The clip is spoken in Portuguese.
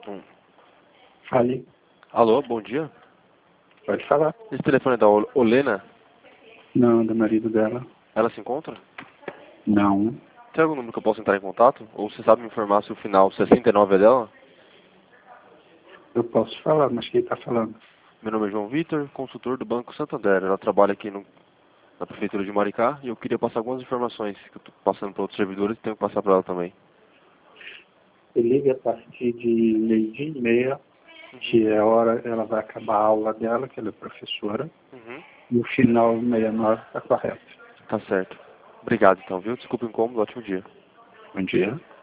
Hum. Fale, Alô, bom dia. pode falar. Esse telefone é da Olena? Não, do marido dela. Ela se encontra? Não. Tem algum número que eu possa entrar em contato? Ou você sabe me informar se o final 69 é dela? Eu posso falar, mas quem está falando? Meu nome é João Vitor, consultor do Banco Santander. Ela trabalha aqui na Prefeitura de Maricá e eu queria passar algumas informações que eu estou passando para outros servidores e tenho que passar para ela também. Ele liga a partir de 12:30, que é a hora ela vai acabar a aula dela, que ela é professora, Uhum. e o final 69 está correto. Tá certo. Obrigado então, viu? Desculpa o incômodo, ótimo dia. Bom dia.